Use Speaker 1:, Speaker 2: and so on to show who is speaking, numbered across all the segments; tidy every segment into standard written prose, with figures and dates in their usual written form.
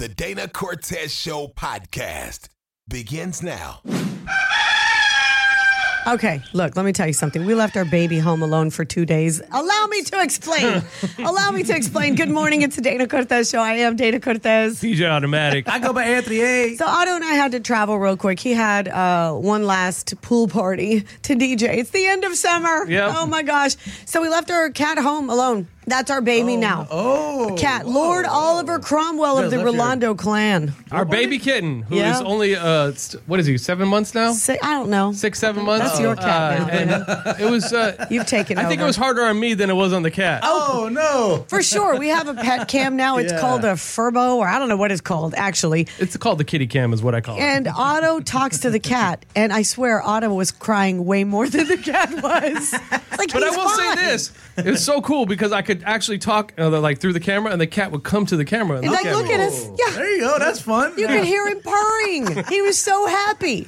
Speaker 1: The Dana Cortez Show podcast begins now.
Speaker 2: Okay, look, let me tell you something. We left our baby home alone for 2 days. Allow me to explain. Good morning. It's the Dana Cortez Show. I am Dana Cortez.
Speaker 3: DJ Automatic.
Speaker 4: I go by Anthony A.
Speaker 2: So Otto and I had to travel real quick. He had one last pool party to DJ. It's the end of summer.
Speaker 3: Yep.
Speaker 2: Oh, my gosh. So we left our cat home alone. That's our baby now.
Speaker 4: Oh.
Speaker 2: A cat. Lord Oliver Cromwell of the Rolando clan.
Speaker 3: Our baby kitten, who is
Speaker 2: Yeah.
Speaker 3: only, what is he, 7 months now?
Speaker 2: I don't know.
Speaker 3: 6-7 months?
Speaker 2: That's your cat now.
Speaker 3: And it was,
Speaker 2: You've taken over.
Speaker 3: I think it was harder on me than it was on the cat.
Speaker 4: Oh, no.
Speaker 2: For sure. We have a pet cam now. It's called a Furbo, or I don't know what it's called, actually.
Speaker 3: It's called the kitty cam is what I call it.
Speaker 2: And Otto talks to the cat, and I swear Otto was crying way more than the cat was. Like,
Speaker 3: But I
Speaker 2: he's
Speaker 3: will
Speaker 2: fine.
Speaker 3: say this. It was so cool because I could actually talk like through the camera, and the cat would come to the camera and
Speaker 2: And
Speaker 3: look
Speaker 2: like,
Speaker 3: at
Speaker 2: look
Speaker 3: me.
Speaker 2: at us. Yeah.
Speaker 4: There you go. That's fun.
Speaker 2: You could hear him purring. He was so happy.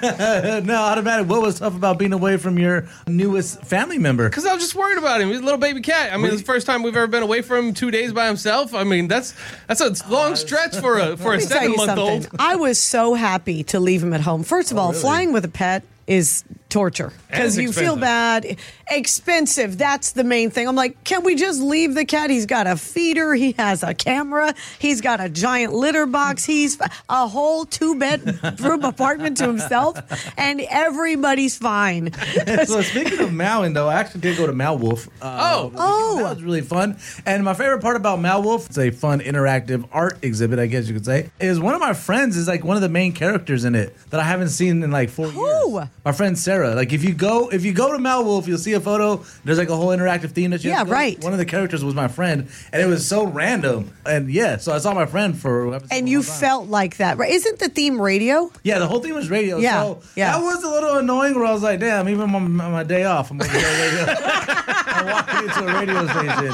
Speaker 4: No, Automatic, what was tough about being away from your newest family member?
Speaker 3: Because I was just worried about him. He's a little baby cat. I mean, it's the first time we've ever been away from him 2 days by himself. I mean, that's a long stretch for a
Speaker 2: Let me tell you
Speaker 3: 7-month-old.
Speaker 2: something. I was so happy to leave him at home. First of all, flying with a pet is torture because
Speaker 3: And
Speaker 2: you
Speaker 3: it's
Speaker 2: feel
Speaker 3: expensive.
Speaker 2: bad. Expensive. That's the main thing. I'm like, can we just leave the cat? He's got a feeder. He has a camera. He's got a giant litter box. He's a whole 2-bedroom apartment to himself, and everybody's fine.
Speaker 4: So speaking of Mowing, though, I actually did go to Mal Wolf.
Speaker 2: Oh.
Speaker 4: That was really fun. And my favorite part about Mal Wolf, it's a fun interactive art exhibit, I guess you could say, is one of my friends is like one of the main characters in it that I haven't seen in like 4
Speaker 2: Who?
Speaker 4: years. My friend Sarah. Like if you go to Mal Wolf, you'll see a photo. There's like a whole interactive theme that you have to go.
Speaker 2: right.
Speaker 4: One of the characters was my friend, and it was so random. And yeah, so I saw my friend for
Speaker 2: And you felt like that, right? Isn't the theme radio?
Speaker 4: yeah, the whole thing was radio.
Speaker 2: Yeah,
Speaker 4: So
Speaker 2: yeah.
Speaker 4: that was a little annoying where I was like, damn, even on my day off, I'm going to radio. I'm walking into a radio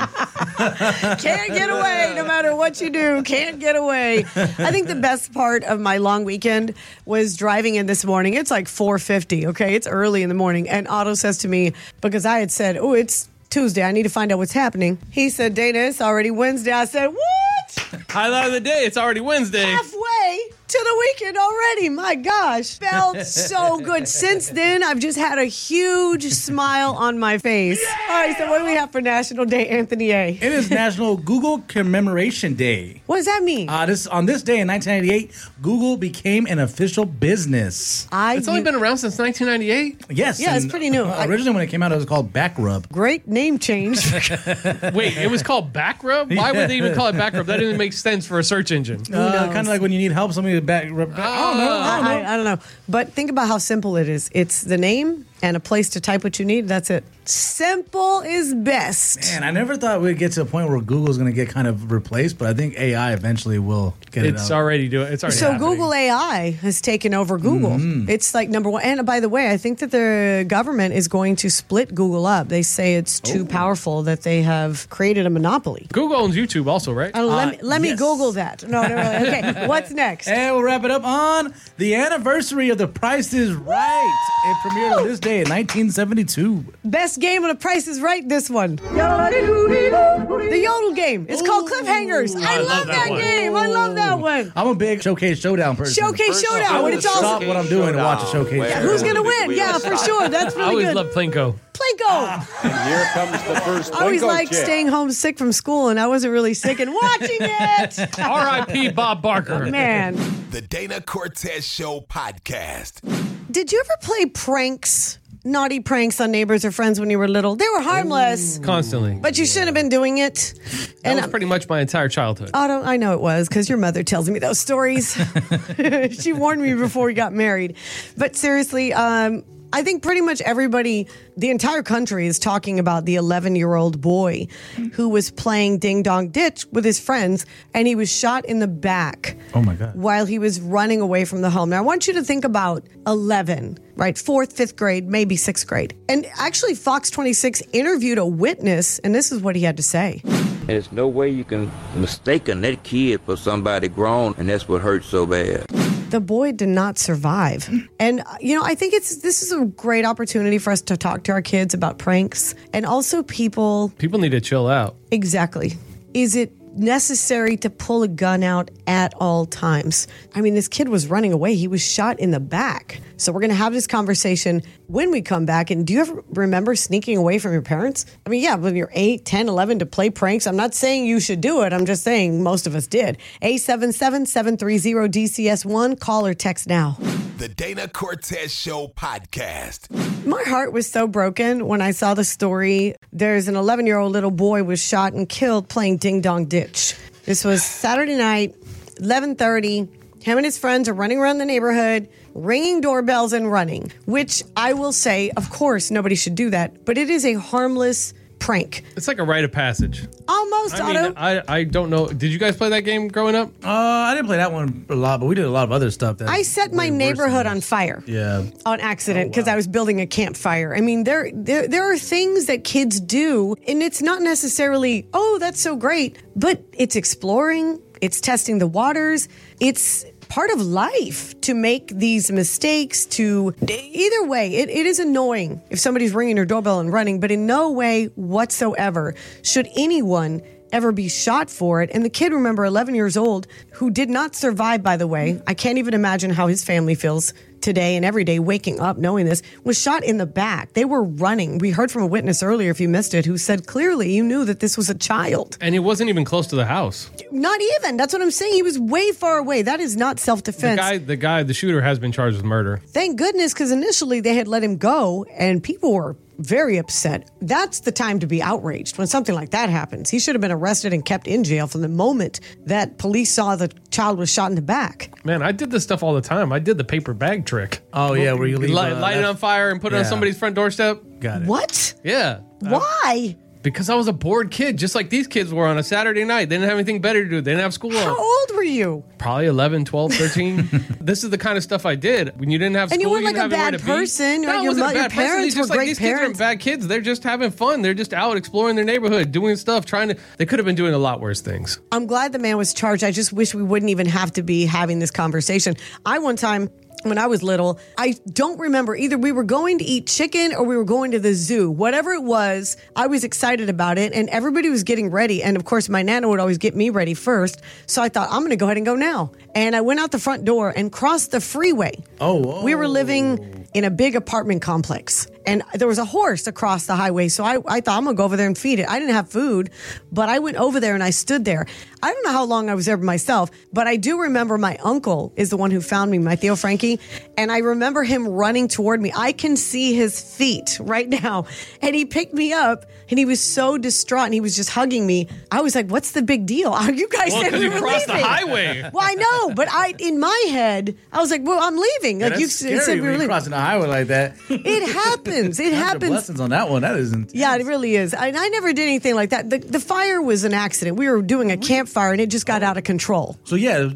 Speaker 4: station.
Speaker 2: Can't get away no matter what you do. Can't get away. I think the best part of my long weekend was driving in this morning. It's like 4:50, okay? It's early in the morning. And Otto says to me, because I had said, oh, it's Tuesday. I need to find out what's happening. He said, Dana, it's already Wednesday. I said, what?
Speaker 3: Highlight of the day. It's already Wednesday.
Speaker 2: Halfway to the weekend already. My gosh. Felt so good. Since then, I've just had a huge smile on my face. All right, so what do we have for National Day, Anthony A?
Speaker 4: It is National Google Commemoration Day.
Speaker 2: What does that mean?
Speaker 4: On this day in 1998, Google became an official business.
Speaker 3: It's only been around since 1998?
Speaker 4: Yes.
Speaker 2: Yeah, it's
Speaker 4: and,
Speaker 2: pretty new.
Speaker 4: Originally, when it came out, it was called Backrub.
Speaker 2: Great name change.
Speaker 3: Wait, it was called Backrub? Why would they even call it Backrub? That didn't make sense for a search engine.
Speaker 4: Kind of like when you need help, somebody to backrub. I don't know.
Speaker 2: I don't know. But think about how simple it is. It's the name and a place to type what you need. That's it. Simple is best.
Speaker 4: Man, I never thought we'd get to a point where Google's going to get kind of replaced, but I think AI eventually will get it
Speaker 3: It's
Speaker 4: out.
Speaker 3: already doing. It's already
Speaker 2: So
Speaker 3: happening.
Speaker 2: Google AI has taken over Google. It's like number one. And by the way, I think that the government is going to split Google up. They say it's too powerful that they have created a monopoly.
Speaker 3: Google owns YouTube also, right?
Speaker 2: Let me
Speaker 4: yes.
Speaker 2: Google that. No. Okay, what's next?
Speaker 4: And we'll wrap it up on the anniversary of The Price is Right. It premiered on this day in 1972.
Speaker 2: Best game on The Price is Right, this one. The Yodel game. It's called Cliffhangers. I love that
Speaker 3: one.
Speaker 2: game. I love that one.
Speaker 4: I'm a big Showcase Showdown person.
Speaker 2: Showcase Showdown.
Speaker 4: I
Speaker 2: When
Speaker 4: would
Speaker 2: it's all
Speaker 4: stop what I'm doing to watch a Showcase Showdown.
Speaker 2: Who's going to win? Yeah, for sure. That's
Speaker 3: I
Speaker 2: really
Speaker 3: always
Speaker 2: good.
Speaker 3: loved Plinko.
Speaker 2: Plinko.
Speaker 5: And here comes the first
Speaker 2: I always
Speaker 5: Plinko
Speaker 2: liked
Speaker 5: chick.
Speaker 2: staying home sick from school, and I wasn't really sick and watching it.
Speaker 3: R.I.P. Bob Barker.
Speaker 2: Man,
Speaker 1: The Dana Cortez Show podcast.
Speaker 2: did you ever play pranks, naughty pranks on neighbors or friends when you were little? They were harmless,
Speaker 3: Constantly.
Speaker 2: but you shouldn't have been doing it.
Speaker 3: That was pretty much my entire childhood.
Speaker 2: I know it was because your mother tells me those stories. She warned me before we got married. But seriously, I think pretty much everybody, the entire country is talking about the 11-year-old boy who was playing Ding Dong Ditch with his friends, and he was shot in the back.
Speaker 4: Oh, my God.
Speaker 2: While he was running away from the home. Now, I want you to think about 11, right? 4th, 5th grade, maybe 6th grade. And actually, Fox 26 interviewed a witness, and this is what he had to say.
Speaker 6: There's no way you can mistaken that kid for somebody grown, and that's what hurts so bad.
Speaker 2: The boy did not survive. And, I think this is a great opportunity for us to talk to our kids about pranks and also people.
Speaker 3: People need to chill out.
Speaker 2: Exactly. Is it necessary to pull a gun out at all times. I mean, this kid was running away. He was shot in the back. So we're going to have this conversation when we come back. And do you ever remember sneaking away from your parents? I mean, yeah, when you're 8, 10, 11 to play pranks. I'm not saying you should do it. I'm just saying most of us did. 877-730-DCS1. Call or text now.
Speaker 1: The Dana Cortez Show podcast.
Speaker 2: My heart was so broken when I saw the story. There's an 11-year-old little boy was shot and killed playing Ding Dong Ditch. This was Saturday night, 11:30. Him and his friends are running around the neighborhood, ringing doorbells and running, which I will say, of course, nobody should do that, but it is a harmless prank.
Speaker 3: It's like a rite of passage.
Speaker 2: Almost,
Speaker 3: I
Speaker 2: Otto.
Speaker 3: mean, I don't know. Did you guys play that game growing up?
Speaker 4: I didn't play that one a lot, but we did a lot of other stuff.
Speaker 2: I set my neighborhood on fire.
Speaker 4: Yeah.
Speaker 2: On accident because I was building a campfire. I mean, there are things that kids do, and it's not necessarily, oh, that's so great, but it's exploring, it's testing the waters, it's part of life to make these mistakes. To either way, it is annoying if somebody's ringing your doorbell and running, but in no way whatsoever should anyone ever be shot for it. And the kid, remember, 11 years old, who did not survive, by the way. I can't even imagine how his family feels today and every day waking up knowing this, was shot in the back. They were running. We heard from a witness earlier, if you missed it, who said clearly you knew that this was a child.
Speaker 3: And it wasn't even close to the house.
Speaker 2: Not even. That's what I'm saying. He was way far away. That is not self-defense.
Speaker 3: The shooter has been charged with murder.
Speaker 2: Thank goodness, because initially they had let him go and people were very upset. That's the time to be outraged when something like that happens. He should have been arrested and kept in jail from the moment that police saw the child was shot in the back.
Speaker 3: Man, I did this stuff all the time. I did the paper bag trick.
Speaker 4: Oh, yeah, where you leave
Speaker 3: light it on fire and put it on somebody's front doorstep.
Speaker 4: Got it.
Speaker 2: What?
Speaker 3: Yeah.
Speaker 2: Why?
Speaker 3: Because I was a bored kid, just like these kids were on a Saturday night. They didn't have anything better to do. They didn't have school
Speaker 2: How
Speaker 3: on.
Speaker 2: old were you?
Speaker 3: Probably 11, 12, 13. This is the kind of stuff I did. When you didn't have school,
Speaker 2: And you weren't
Speaker 3: didn't
Speaker 2: like a
Speaker 3: have anywhere
Speaker 2: bad
Speaker 3: to be.
Speaker 2: person.
Speaker 3: No,
Speaker 2: Or
Speaker 3: I
Speaker 2: your
Speaker 3: wasn't a
Speaker 2: your
Speaker 3: bad person.
Speaker 2: parents
Speaker 3: It's just
Speaker 2: were
Speaker 3: like
Speaker 2: great
Speaker 3: these
Speaker 2: parents.
Speaker 3: kids aren't bad kids. They're just having fun. They're just out exploring their neighborhood, doing stuff, they could have been doing a lot worse things.
Speaker 2: I'm glad the man was charged. I just wish we wouldn't even have to be having this conversation. One time, when I was little, I don't remember, either we were going to eat chicken or we were going to the zoo. Whatever it was, I was excited about it and everybody was getting ready. And of course, my Nana would always get me ready first. So I thought, I'm going to go ahead and go now. And I went out the front door and crossed the freeway.
Speaker 4: Oh, whoa.
Speaker 2: We were living in a big apartment complex. And there was a horse across the highway. So I thought, I'm going to go over there and feed it. I didn't have food, but I went over there and I stood there. I don't know how long I was there by myself, but I do remember my uncle is the one who found me, my Theo Frankie. And I remember him running toward me. I can see his feet right now. And he picked me up and he was so distraught and he was just hugging me. I was like, what's the big deal? You guys said we
Speaker 3: you
Speaker 2: were
Speaker 3: crossed the
Speaker 2: leaving.
Speaker 3: highway.
Speaker 2: Well, I know, but in my head, I was like, well, I'm leaving.
Speaker 4: Yeah,
Speaker 2: Like you
Speaker 4: that's
Speaker 2: said
Speaker 4: scary
Speaker 2: we were
Speaker 4: when you're
Speaker 2: leaving.
Speaker 4: crossing a highway like that.
Speaker 2: It happens. It
Speaker 4: Count your
Speaker 2: happens.
Speaker 4: blessings on that one. That isn't.
Speaker 2: Yeah, it really is. I never did anything like that. The fire was an accident. We were doing a campfire and it just got out of control.
Speaker 4: So yeah,
Speaker 2: And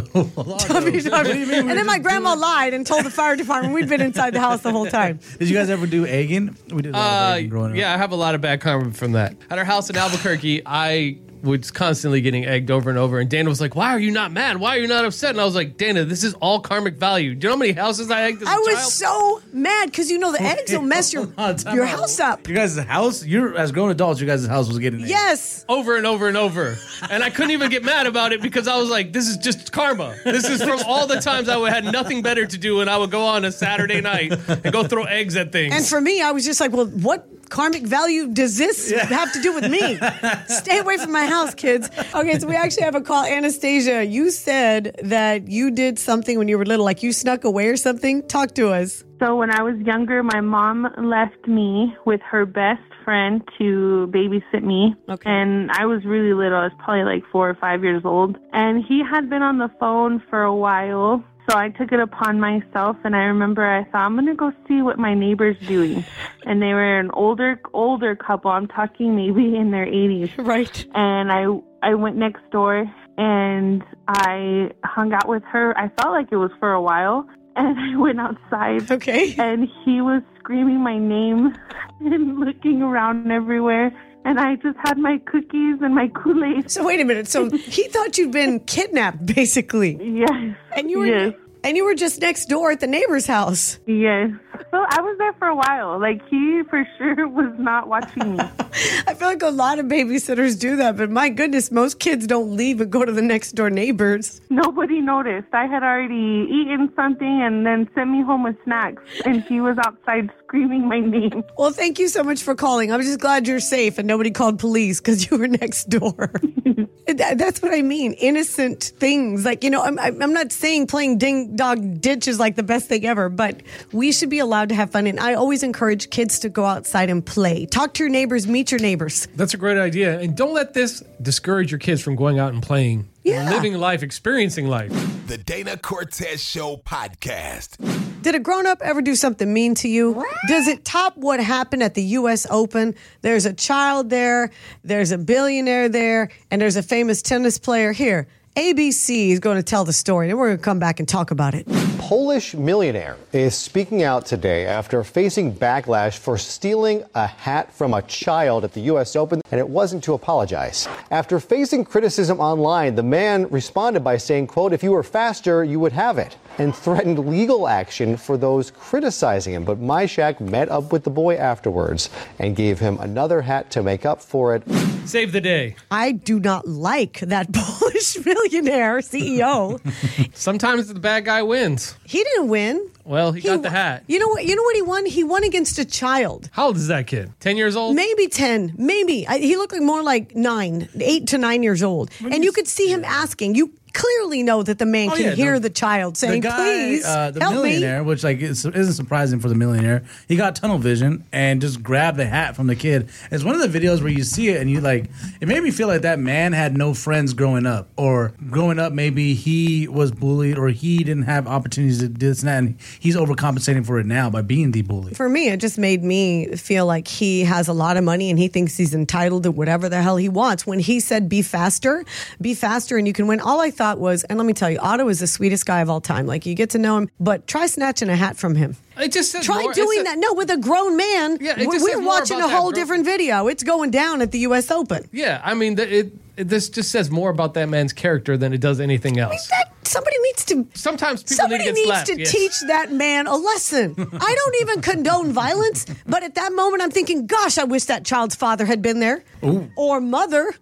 Speaker 2: then my grandma lied and told the fire department we'd been inside the house the whole time.
Speaker 4: Did you guys ever do egging? We did a lot of egging growing up.
Speaker 3: Yeah, I have a lot of bad karma from that. At our house in Albuquerque, I was constantly getting egged over and over. And Dana was like, why are you not mad? Why are you not upset? And I was like, Dana, this is all karmic value. Do you know how many houses I egged as a
Speaker 2: I was
Speaker 3: child?
Speaker 2: so mad because the eggs will mess your house up.
Speaker 4: Your guys' house, as grown adults, your guys' house was getting egged.
Speaker 2: Yes.
Speaker 3: Over and over and over. And I couldn't even get mad about it because I was like, this is just karma. This is from all the times I had nothing better to do and I would go on a Saturday night and go throw eggs at things.
Speaker 2: And for me, I was just like, well, what karmic value does this have to do with me? Stay away from my house, kids. Okay, so we actually have a call. Anastasia, you said that you did something when you were little, like you snuck away or something. Talk to us.
Speaker 5: So when I was younger, my mom left me with her best friend to babysit me.
Speaker 2: Okay.
Speaker 5: And I was really little. I was probably like 4 or 5 years old. And he had been on the phone for a while. So I took it upon myself, and I remember I thought, I'm going to go see what my neighbor's doing. And they were an older couple. I'm talking maybe in their 80s.
Speaker 2: Right.
Speaker 5: And I went next door, and I hung out with her. I felt like it was for a while. And I went outside.
Speaker 2: Okay.
Speaker 5: And he was screaming my name and looking around everywhere. And I just had my cookies and my Kool-Aid.
Speaker 2: So wait a minute. So he thought you'd been kidnapped, basically.
Speaker 5: Yes.
Speaker 2: And you were
Speaker 5: Yes.
Speaker 2: and you were just next door at the neighbor's house.
Speaker 5: Yes. was there for a while. Like, he for sure was not watching me.
Speaker 2: I feel like a lot of babysitters do that, but my goodness, most kids don't leave and go to the next door neighbors.
Speaker 5: Nobody noticed. I had already eaten something and then sent me home with snacks, and he was outside screaming my name.
Speaker 2: Well, thank you so much for calling. I'm just glad you're safe and nobody called police because you were next door. That's what I mean. Innocent things. Like, I'm not saying playing ding dog ditch is like the best thing ever, but we should be allowed to have fun. And I always encourage kids to go outside and play. Talk to your neighbors, meet your neighbors.
Speaker 3: That's a great idea. And don't let this discourage your kids from going out and playing,
Speaker 2: Yeah.
Speaker 3: living life, experiencing life.
Speaker 1: The Dana Cortez Show podcast.
Speaker 2: Did a grown-up ever do something mean to you? Does it top what happened at the U.S. Open? There's a child there, there's a billionaire there, and there's a famous tennis player here. ABC is going to tell the story, and we're going to come back and talk about it.
Speaker 7: Polish millionaire is speaking out today after facing backlash for stealing a hat from a child at the U.S. Open, and it wasn't to apologize. After facing criticism online, the man responded by saying, quote, "If you were faster, you would have it," and threatened legal action for those criticizing him. But Myshak met up with the boy afterwards and gave him another hat to make up for it.
Speaker 3: Save the day.
Speaker 2: I do not like that Polish millionaire CEO.
Speaker 3: Sometimes the bad guy wins.
Speaker 2: He didn't win.
Speaker 3: Well, he got the hat.
Speaker 2: You know what he won? He won against a child.
Speaker 3: How old is that kid? 10 years old?
Speaker 2: Maybe 10. Maybe. He looked like more like 8 to 9 years old. And you could see him asking. You clearly know that the man can hear the child saying,
Speaker 4: the guy,
Speaker 2: please
Speaker 4: the
Speaker 2: help
Speaker 4: millionaire,
Speaker 2: me.
Speaker 4: which isn't surprising for the millionaire. He got tunnel vision and just grabbed the hat from the kid. It's one of the videos where you see it and you it made me feel like that man had no friends growing up, or growing up maybe he was bullied or he didn't have opportunities to do this and that, and he's overcompensating for it now by being the bully.
Speaker 2: For me, it just made me feel like he has a lot of money and he thinks he's entitled to whatever the hell he wants. When he said, be faster and you can win, all I thought was, and let me tell you, Otto is the sweetest guy of all time. Like, you get to know him, but try snatching a hat from him.
Speaker 3: It just says
Speaker 2: Try
Speaker 3: more.
Speaker 2: doing that. No, with a grown man.
Speaker 3: Yeah, it just
Speaker 2: we're
Speaker 3: says more
Speaker 2: watching
Speaker 3: about
Speaker 2: a whole
Speaker 3: that
Speaker 2: different video. It's going down at the U.S. Open.
Speaker 3: Yeah, I mean, this just says more about that man's character than it does anything else.
Speaker 2: Somebody needs to.
Speaker 3: Sometimes people
Speaker 2: Somebody
Speaker 3: need to get slapped.
Speaker 2: needs to teach that man a lesson. I don't even condone violence, but at that moment, I'm thinking, gosh, I wish that child's father had been there. Ooh. Or mother.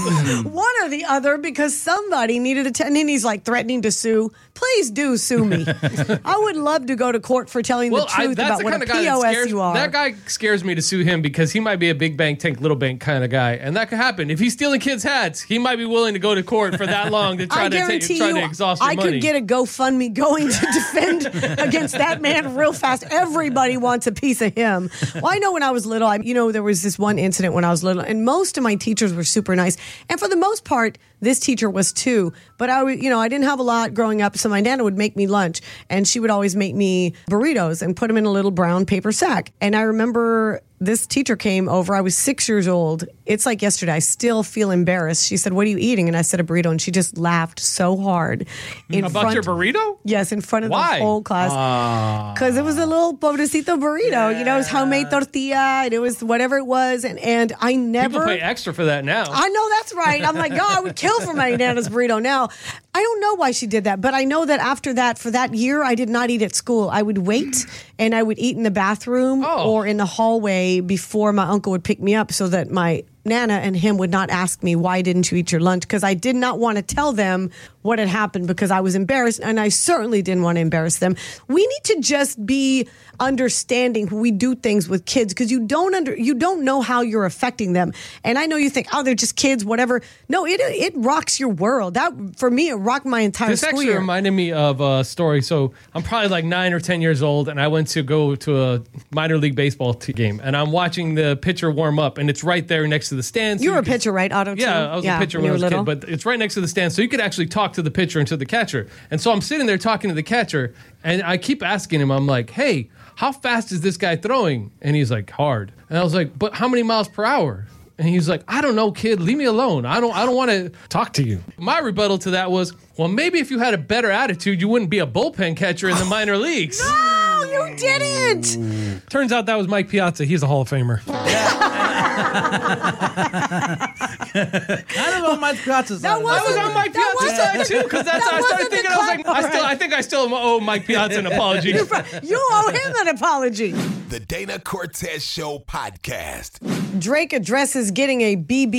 Speaker 2: One or the other, because somebody needed attention. And he's like threatening to sue. Please do sue me. I would love to go to court for telling the truth about what a POS you are.
Speaker 3: That guy scares me to sue him because he might be a big bank, tank, little bank kind of guy. And that could happen. If he's stealing kids' hats, he might be willing to go to court for that long to try to exhaust your money.
Speaker 2: I could get a GoFundMe going to defend against that man real fast. Everybody wants a piece of him. Well, I know when I was little, there was this one incident when I was little, and most of my teachers were super nice. And for the most part, this teacher was too. But I didn't have a lot growing up, so my Nana would make me lunch, and she would always make me burritos and put them in a little brown paper sack. And I remember this teacher came over. I was 6 years old. It's like yesterday. I still feel embarrassed. She said, "What are you eating?" And I said, "A burrito." And she just laughed so hard.
Speaker 3: About your burrito?
Speaker 2: Yes, in front of the whole class. Because it was a little pobrecito burrito. Yeah. It was homemade tortilla, and it was whatever it was. And I never...
Speaker 3: People pay extra for that now.
Speaker 2: I know, that's right. I'm like, I would kill for my Nana's burrito now. I don't know why she did that, but I know that after that, for that year, I did not eat at school. I would wait, and I would eat in the bathroom or in the hallway before my uncle would pick me up so that my Nana and him would not ask me, why didn't you eat your lunch? Because I did not want to tell them what had happened because I was embarrassed, and I certainly didn't want to embarrass them. We need to just be understanding when we do things with kids, because you don't know how you're affecting them. And I know you think, they're just kids, whatever. No, it rocks your world. That, for me, it rocked my entire school year. This
Speaker 3: actually reminded me of a story. So I'm probably like 9 or 10 years old, and I went to go to a minor league baseball game, and I'm watching the pitcher warm up, and it's right there next to the stands.
Speaker 2: You were a pitcher, right, Otto?
Speaker 3: Yeah, I was a pitcher when I was a kid, but it's right next to the stands, so you could actually talk to the pitcher and to the catcher. And so I'm sitting there talking to the catcher, and I keep asking him, I'm like, hey, how fast is this guy throwing? And he's like, hard. And I was like, but how many miles per hour? And he's like, I don't know, kid. Leave me alone. I don't want to talk to you. My rebuttal to that was, well, maybe if you had a better attitude, you wouldn't be a bullpen catcher in the minor leagues.
Speaker 2: No, you didn't.
Speaker 3: Turns out that was Mike Piazza. He's a Hall of Famer.
Speaker 4: Kind of on Mike Piazza's side.
Speaker 3: I was on Mike Piazza's side too, because that's how I started thinking. I was like, I think I still owe Mike Piazza an apology.
Speaker 2: You owe him an apology.
Speaker 1: The Dana Cortez Show podcast.
Speaker 2: Drake addresses getting a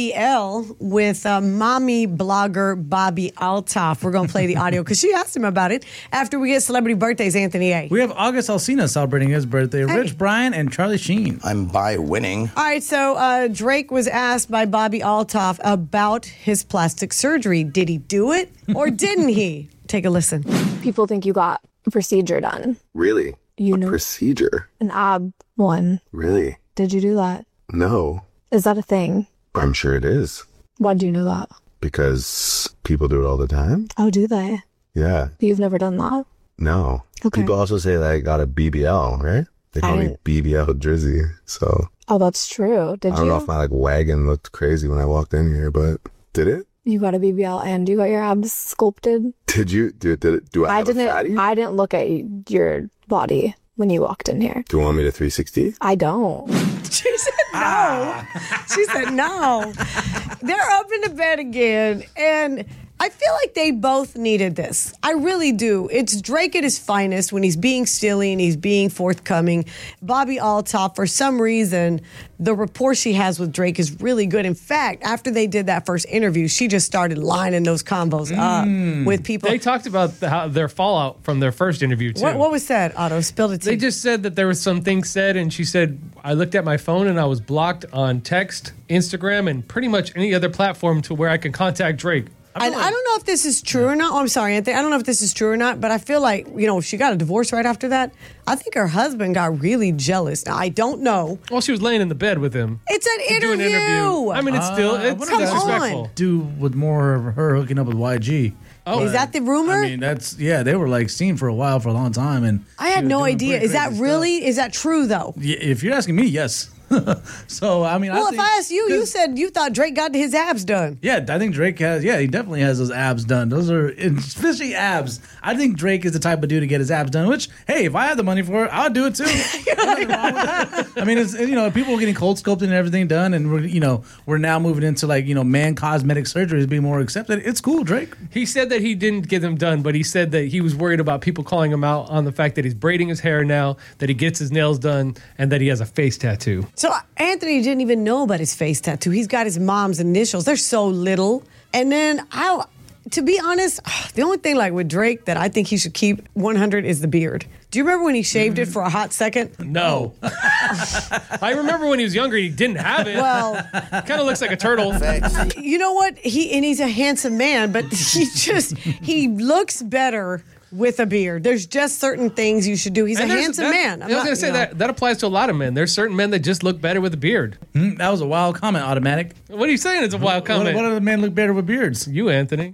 Speaker 2: BBL with mommy blogger Bobbi Althoff. We're going to play the audio because she asked him about it after we get celebrity birthdays, Anthony A.
Speaker 4: We have August Alsina celebrating his birthday, Rich Brian, and Charlie Sheen.
Speaker 8: I'm by winning.
Speaker 2: All right, so Drake was asked by Bobbi Althoff about his plastic surgery. Did he do it or didn't he? Take a listen.
Speaker 9: People think you got a procedure done.
Speaker 10: Really?
Speaker 9: You know,
Speaker 10: procedure?
Speaker 9: An ab one.
Speaker 10: Really?
Speaker 9: Did you do that?
Speaker 10: No.
Speaker 9: Is that a thing?
Speaker 10: I'm sure it is.
Speaker 9: Why'd you know that?
Speaker 10: Because people do it all the time.
Speaker 9: Oh, do they?
Speaker 10: Yeah.
Speaker 9: But you've never done that?
Speaker 10: No.
Speaker 9: Okay.
Speaker 10: People also say that I got a BBL, right? They call me BBL Drizzy, so.
Speaker 9: Oh, that's true. Did you?
Speaker 10: I don't know if my wagon looked crazy when I walked in here, but did it?
Speaker 9: You got a BBL and you got your abs sculpted?
Speaker 10: Did you? Did it? Do I have a fatty?
Speaker 9: I didn't look at your body when you walked in here.
Speaker 10: Do you want me to 360?
Speaker 9: I don't.
Speaker 2: She said no. She said no. They're up in the bed again, and I feel like they both needed this. I really do. It's Drake at his finest when he's being silly and he's being forthcoming. Bobbi Althoff, for some reason, the rapport she has with Drake is really good. In fact, after they did that first interview, she just started lining those combos up with people.
Speaker 3: They talked about their fallout from their first interview, too.
Speaker 2: What was said, Otto? Spill the tea.
Speaker 3: They just said that there was some things said, and she said, I looked at my phone and I was blocked on text, Instagram, and pretty much any other platform to where I can contact Drake.
Speaker 2: I don't know if this is true or not. Oh, I'm sorry, Anthony. I don't know if this is true or not, but I feel like, she got a divorce right after that. I think her husband got really jealous. Now, I don't know.
Speaker 3: Well, she was laying in the bed with him.
Speaker 2: It's an interview.
Speaker 3: I mean, it's disrespectful.
Speaker 4: Do with more of her hooking up with YG.
Speaker 2: Oh, is that the rumor?
Speaker 4: I mean, they were like seen for a while, for a long time. And
Speaker 2: I had no idea. Is that really, is that true though?
Speaker 4: Yeah, if you're asking me, yes. So, I mean,
Speaker 2: if I asked you, you said you thought Drake got his abs done.
Speaker 4: Yeah, I think Drake he definitely has those abs done. Those are, especially abs. I think Drake is the type of dude to get his abs done, which, hey, if I had the money for it, I'll do it too. I mean, it's, people are getting cold sculpting and everything done, and we're now moving into man cosmetic surgeries being more accepted. It's cool, Drake.
Speaker 3: He said that he didn't get them done, but he said that he was worried about people calling him out on the fact that he's braiding his hair now, that he gets his nails done, and that he has a face tattoo.
Speaker 2: So Anthony didn't even know about his face tattoo. He's got his mom's initials. They're so little. And then to be honest, the only thing with Drake that I think he should keep 100 is the beard. Do you remember when he shaved it for a hot second?
Speaker 3: No. I remember when he was younger, he didn't have it.
Speaker 2: Well,
Speaker 3: kind of looks like a turtle.
Speaker 2: You know what? He's a handsome man, but he looks better with a beard. There's just certain things you should do. He's a handsome man.
Speaker 3: I was going to say that applies to a lot of men. There's certain men that just look better with a beard.
Speaker 4: That was a wild comment, Automatic.
Speaker 3: What are you saying? It's a wild comment.
Speaker 4: What other men look better with beards?
Speaker 3: You, Anthony.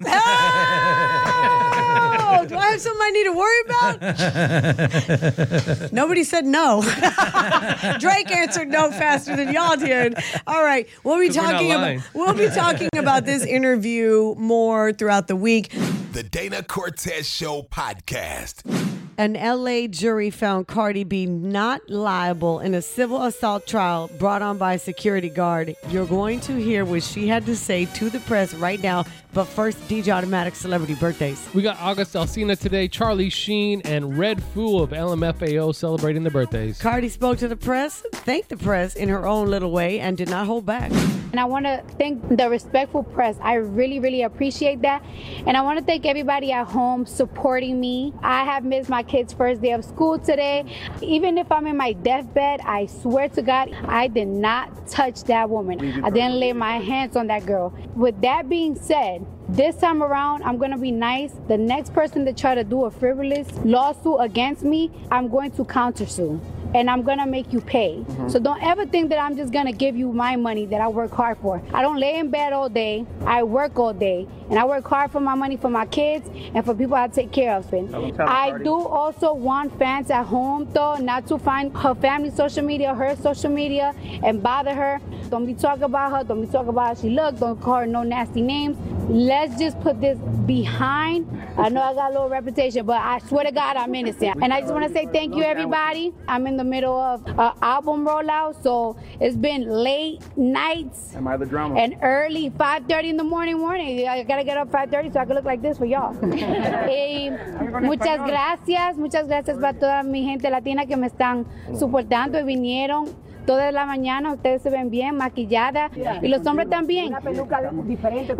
Speaker 2: Oh, do I have something I need to worry about? Nobody said no. Drake answered no faster than y'all did. All right, we'll be talking about this interview more throughout the week.
Speaker 1: The Dana Cortez Show podcast.
Speaker 2: An LA jury found Cardi B not liable in a civil assault trial brought on by a security guard. You're going to hear what she had to say to the press right now. But first, DJ Automatic celebrity birthdays.
Speaker 3: We got August Alsina today, Charlie Sheen, and Red Fool of LMFAO celebrating their birthdays.
Speaker 2: Cardi spoke to the press, thanked the press in her own little way, and did not hold back.
Speaker 11: And I want to thank the respectful press. I really, really appreciate that. And I want to thank everybody at home supporting me. I have missed my kids' first day of school today. Even if I'm in my deathbed, I swear to God, I did not touch that woman. I didn't lay my hands on that girl. With that being said, this time around, I'm going to be nice. The next person to try to do a frivolous lawsuit against me, I'm going to countersue. And I'm going to make you pay. So don't ever think that I'm just going to give you my money that I work hard for. I don't lay in bed all day. I work all day. And I work hard for my money for my kids and for people I take care of. I do also want fans at home, though, not to find her family's social media, her social media, and bother her. Don't be talking about her. Don't be talking about how she looks. Don't call her no nasty names. Let's just put this behind. I know I got a little reputation, but I swear to God, I'm innocent. And I just want to say thank you, everybody. I'm in the middle of an album rollout, so it's been late nights.
Speaker 8: Am I the drama?
Speaker 11: And early, 5:30 in the morning. I gotta get up 5:30 so I can look like this for y'all. Muchas gracias para toda mi gente latina que me están soportando y vinieron toda la mañana. Ustedes se ven bien, maquillada, y los hombres también. Una peluca diferente.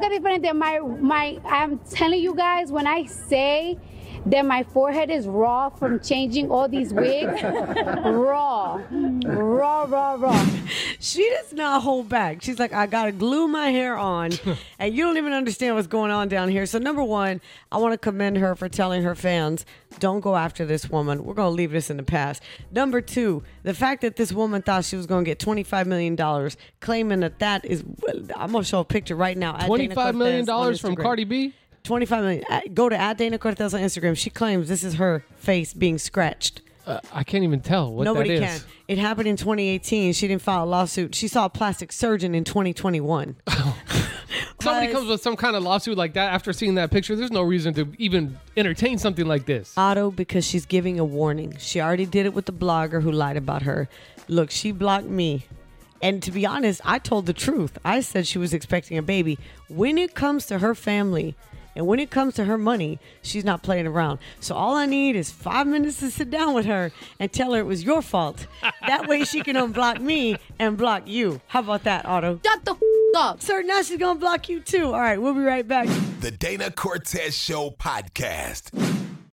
Speaker 11: I'm telling you guys, when I say that my forehead is raw from changing all these wigs, raw.
Speaker 2: She does not hold back. She's like, I gotta glue my hair on, and you don't even understand what's going on down here. So number one, I want to commend her for telling her fans, don't go after this woman. We're gonna leave this in the past. Number two, the fact that this woman thought she was gonna get $25 million, claiming that is, I'm gonna show a picture right now.
Speaker 3: $25 million from Cardi B?
Speaker 2: 25 million. Go to @Dana Cortez on Instagram. She claims this is her face being scratched.
Speaker 3: I can't even tell what
Speaker 2: Nobody
Speaker 3: that is.
Speaker 2: can. It happened in 2018. She didn't file a lawsuit. She saw a plastic surgeon in 2021.
Speaker 3: Somebody comes with some kind of lawsuit like that after seeing that picture. There's no reason to even entertain something like this.
Speaker 2: Otto, because she's giving a warning. She already did it with the blogger who lied about her. Look, she blocked me. And to be honest, I told the truth. I said she was expecting a baby. When it comes to her family, and when it comes to her money, she's not playing around. So all I need is 5 minutes to sit down with her and tell her it was your fault. That way she can unblock me and block you. How about that, Otto?
Speaker 11: Shut the up.
Speaker 2: Sir, now she's going to block you too. All right, we'll be right back.
Speaker 1: The Dana Cortez Show podcast.